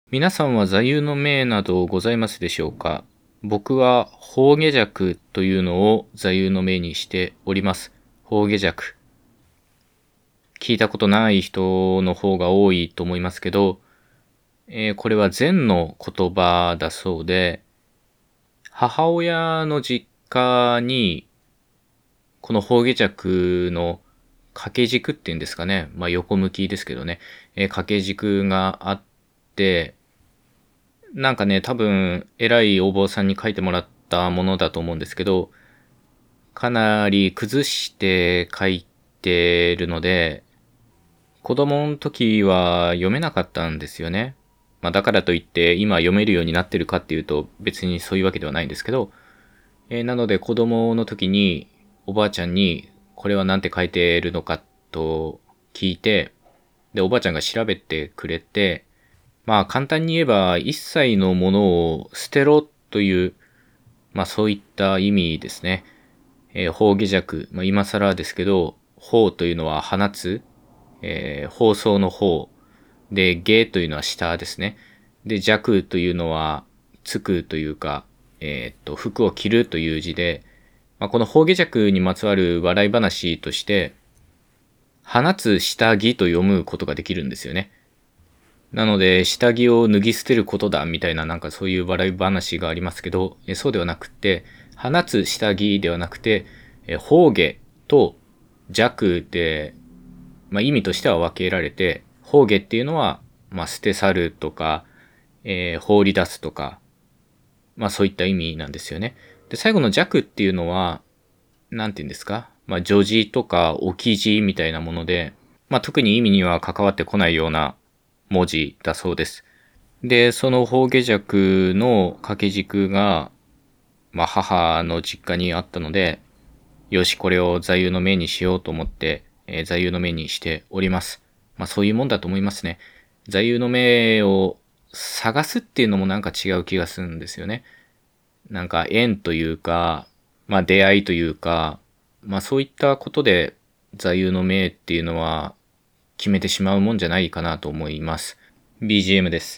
皆さんは座右の銘などございますでしょうか？僕は法下尺というのを座右の銘にしております。法下尺。聞いたことない人の方が多いと思いますけど、これは禅の言葉だそうで、母親の実家にこの法下尺の掛け軸っていうんですかね。横向きですけどね。掛け軸があって、なんかね、多分、偉いお坊さんに書いてもらったものだと思うんですけど、かなり崩して書いてるので、子供の時は読めなかったんですよね。だからといって今読めるようになってるかっていうと別にそういうわけではないんですけど、なので子供の時におばあちゃんにこれはなんて書いてるのかと聞いて、で、おばあちゃんが調べてくれて、簡単に言えば一切のものを捨てろという、そういった意味ですね。法下尺、今更ですけど、法というのは放つ、放送の法で、下というのは下ですね。で、弱というのはつくというか、服を着るという字で、この法下尺にまつわる笑い話として、放つ下着と読むことができるんですよね。なので、下着を脱ぎ捨てることだみたいななんかそういう笑い話がありますけど、そうではなくて、放つ下着ではなくて、法下と弱で、意味としては分けられて、法下っていうのは、捨て去るとか、放り出すとか、そういった意味なんですよね。で、最後の弱っていうのは、なんて言うんですか？助詞とか置き字みたいなもので、特に意味には関わってこないような文字だそうです。で、その法下尺の掛け軸が、母の実家にあったので、よし、これを座右の銘にしようと思って、座右の銘にしております。そういうもんだと思いますね。座右の銘を探すっていうのもなんか違う気がするんですよね。なんか縁というか、出会いというか、そういったことで座右の銘っていうのは決めてしまうもんじゃないかなと思います。BGM です。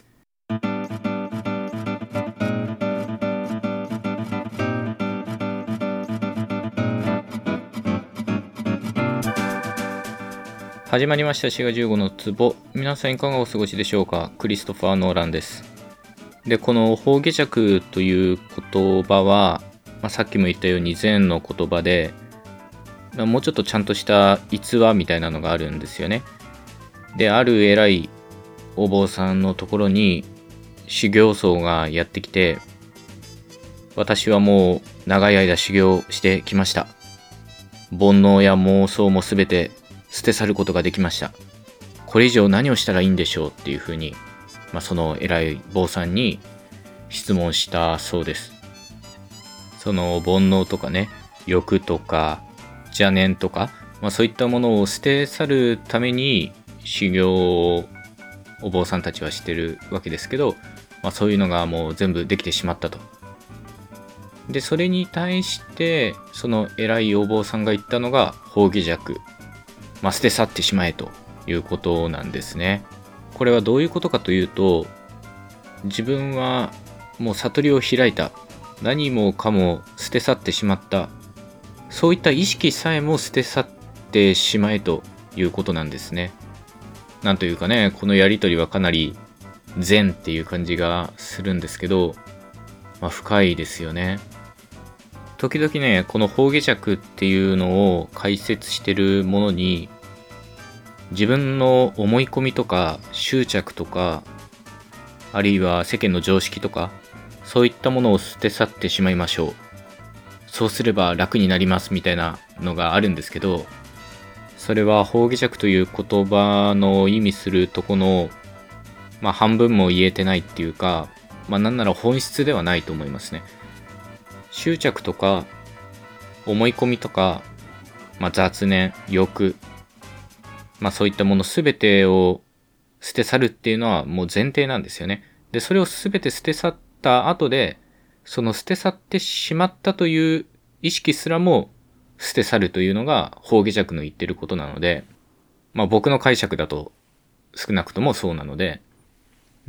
始まりました。滋賀15の壺。皆さんいかがお過ごしでしょうか？クリストファー・ノーランです。で、この法下尺という言葉は、さっきも言ったように禅の言葉で、もうちょっとちゃんとした逸話みたいなのがあるんですよね。で、ある偉いお坊さんのところに修行僧がやってきて、私はもう長い間修行してきました。煩悩や妄想もすべて捨て去ることができました。これ以上何をしたらいいんでしょうっていうふうに、その偉い坊さんに質問したそうです。その煩悩とかね、欲とか邪念とか、そういったものを捨て去るために修行をお坊さんたちはしてるわけですけど、そういうのがもう全部できてしまったと。で、それに対してその偉いお坊さんが言ったのが法下尺、捨て去ってしまえということなんですね。これはどういうことかというと、自分はもう悟りを開いた、何もかも捨て去ってしまった、そういった意識さえも捨て去ってしまえということなんですね。なんというかね、このやりとりはかなり禅っていう感じがするんですけど、深いですよね。時々ね、この法下尺っていうのを解説してるものに、自分の思い込みとか執着とか、あるいは世間の常識とか、そういったものを捨て去ってしまいましょう。そうすれば楽になりますみたいなのがあるんですけど、それは法下尺という言葉の意味するとこの、半分も言えてないっていうか、なんなら本質ではないと思いますね。執着とか思い込みとか、雑念、欲、そういったものすべてを捨て去るっていうのはもう前提なんですよね。で、それをすべて捨て去った後で、その捨て去ってしまったという意識すらも捨て去るというのが法下尺の言ってることなので、僕の解釈だと少なくともそうなので、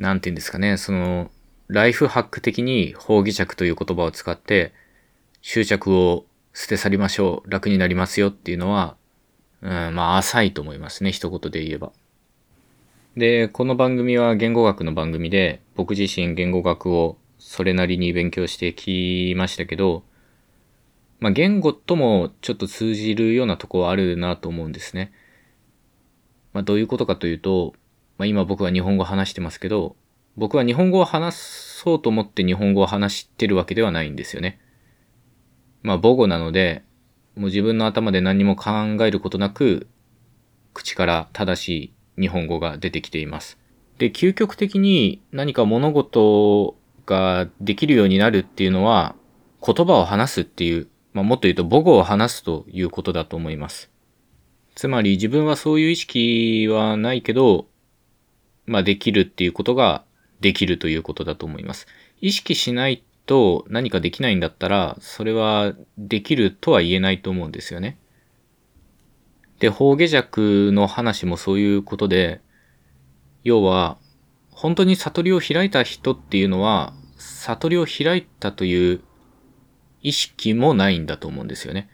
なんて言うんですかね、ライフハック的に法義着という言葉を使って、執着を捨て去りましょう、楽になりますよっていうのは、浅いと思いますね、一言で言えば。で、この番組は言語学の番組で、僕自身言語学をそれなりに勉強してきましたけど、言語ともちょっと通じるようなところはあるなと思うんですね。どういうことかというと、今僕は日本語を話してますけど、僕は日本語を話そうと思って日本語を話してるわけではないんですよね。母語なので、もう自分の頭で何にも考えることなく、口から正しい日本語が出てきています。で、究極的に何か物事ができるようになるっていうのは、言葉を話すっていう、もっと言うと母語を話すということだと思います。つまり自分はそういう意識はないけど、できるっていうことができるということだと思います。意識しないと何かできないんだったら、それはできるとは言えないと思うんですよね。で、法下弱の話もそういうことで、要は、本当に悟りを開いた人っていうのは、悟りを開いたという意識もないんだと思うんですよね。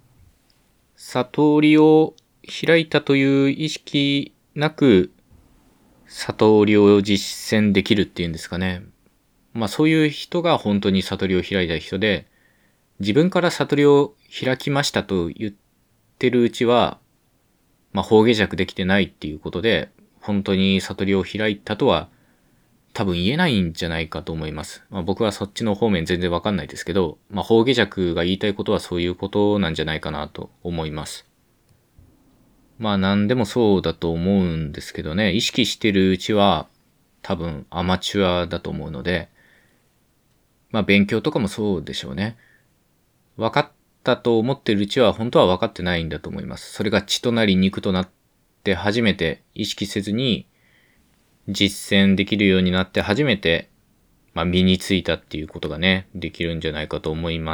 悟りを開いたという意識なく、悟りを実践できるっていうんですかね。そういう人が本当に悟りを開いた人で、自分から悟りを開きましたと言ってるうちは、法下弱できてないっていうことで、本当に悟りを開いたとは多分言えないんじゃないかと思います。僕はそっちの方面全然わかんないですけど、法下弱が言いたいことはそういうことなんじゃないかなと思います。何でもそうだと思うんですけどね、意識してるうちは多分アマチュアだと思うので、勉強とかもそうでしょうね。分かったと思ってるうちは本当は分かってないんだと思います。それが血となり肉となって初めて意識せずに実践できるようになって初めて、身についたっていうことがね、できるんじゃないかと思います。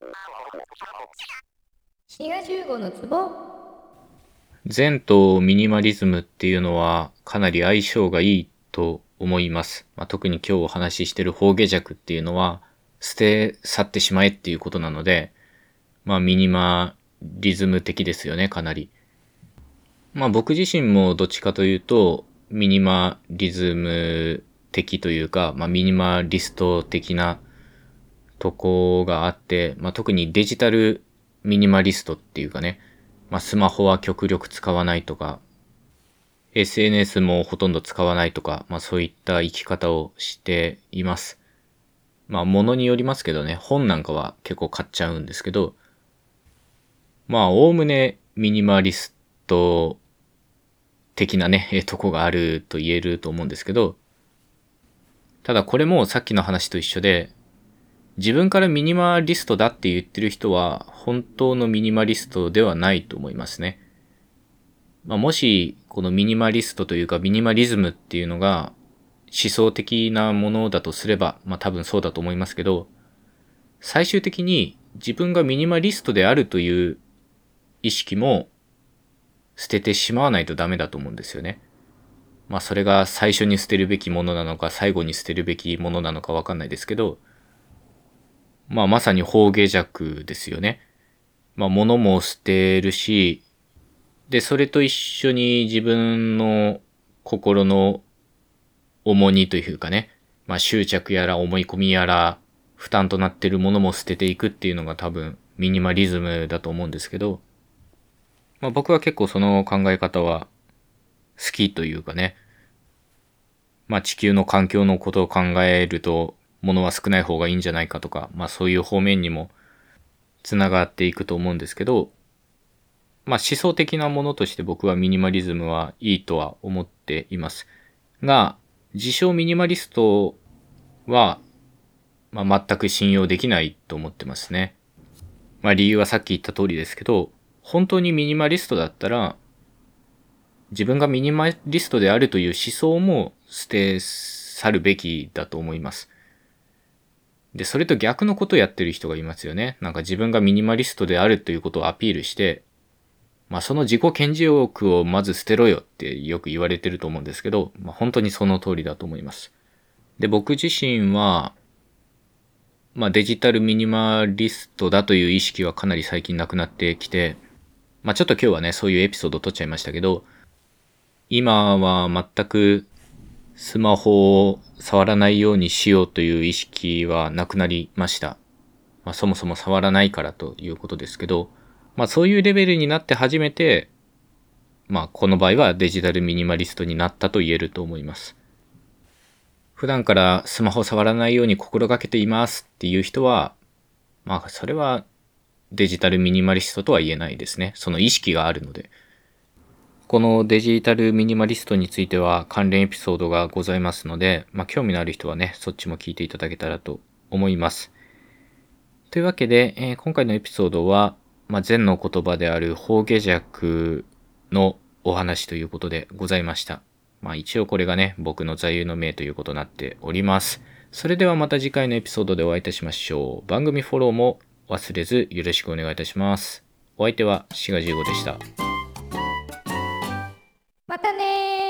滋賀15のツボ。 禅とミニマリズムっていうのはかなり相性がいいと思います。特に今日お話ししてる法下弱っていうのは捨て去ってしまえっていうことなので、ミニマリズム的ですよね、かなり。僕自身もどっちかというとミニマリズム的というか、ミニマリスト的なとこがあって、特にデジタルミニマリストっていうかね、スマホは極力使わないとか、SNS もほとんど使わないとか、そういった生き方をしています。物によりますけどね、本なんかは結構買っちゃうんですけど、おおむねミニマリスト的なね、とこがあると言えると思うんですけど、ただこれもさっきの話と一緒で、自分からミニマリストだって言ってる人は本当のミニマリストではないと思いますね。もしこのミニマリストというかミニマリズムっていうのが思想的なものだとすれば、多分そうだと思いますけど、最終的に自分がミニマリストであるという意識も捨ててしまわないとダメだと思うんですよね。それが最初に捨てるべきものなのか最後に捨てるべきものなのかわかんないですけど、まさに法下弱ですよね。物も捨てるし、で、それと一緒に自分の心の重荷というかね、執着やら思い込みやら負担となっているものも捨てていくっていうのが多分ミニマリズムだと思うんですけど、僕は結構その考え方は好きというかね、地球の環境のことを考えると物は少ない方がいいんじゃないかとか、そういう方面にもつながっていくと思うんですけど、思想的なものとして僕はミニマリズムはいいとは思っていますが、自称ミニマリストは、全く信用できないと思ってますね。理由はさっき言った通りですけど、本当にミニマリストだったら、自分がミニマリストであるという思想も捨て去るべきだと思います。で、それと逆のことをやってる人がいますよね。自分がミニマリストであるということをアピールして、 その自己顕示欲をまず捨てろよってよく言われてると思うんですけど、本当にその通りだと思います。で、僕自身は、デジタルミニマリストだという意識はかなり最近なくなってきて、ちょっと今日はね、そういうエピソードを撮っちゃいましたけど、今は全くスマホを触らないようにしようという意識はなくなりました。そもそも触らないからということですけど、そういうレベルになって初めて、この場合はデジタルミニマリストになったと言えると思います。普段からスマホを触らないように心がけていますっていう人は、それはデジタルミニマリストとは言えないですね。その意識があるので。このデジタルミニマリストについては関連エピソードがございますので、興味のある人はね、そっちも聞いていただけたらと思います。というわけで、今回のエピソードは、禅の言葉である法華寂のお話ということでございました。一応これがね、僕の座右の銘ということになっております。それではまた次回のエピソードでお会いいたしましょう。番組フォローも忘れずよろしくお願いいたします。お相手は志賀15でした。 またねー。